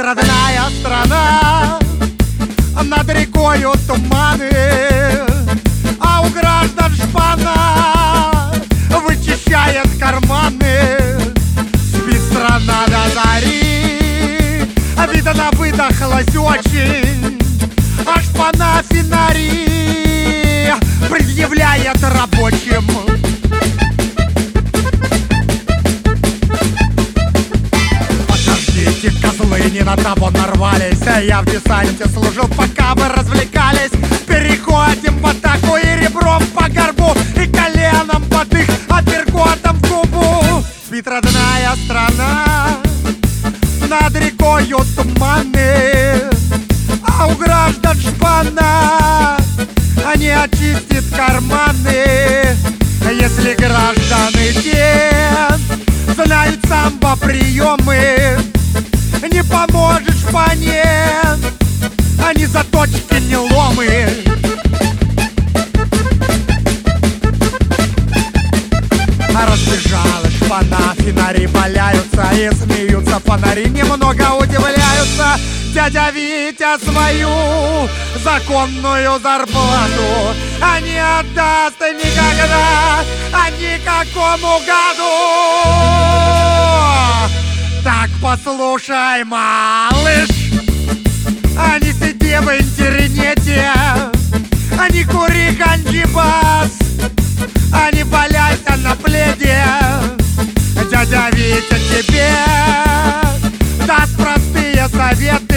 родная страна, над рекою туманы, а у граждан шпана вычищает карманы. Спит страна до зари, видно, выдохлась очень, а шпана фонари предъявляет рабочим. Подождите, козлы, не на того нарвались. Я в десанте служил, пока вы развлекались. Переходим в атаку и ребром по горбу, и коленом под их апперготом в губу. Спит родная страна, над рекою туманы, а у граждан шпана не очистит карманы. Если граждане те знают самбо-приемы, не поможет шпане, они заточки не ломы. Разбежалась шпана, фонари валяются и смеются фонари, немного удивляются. Дядя Витя свою законную зарплату не отдаст никогда никакому гаду. Так послушай, малыш, не сиди в интернете, не кури ганджибас, не валяйся на пледе. Дядя Витя тебе даст простые советы.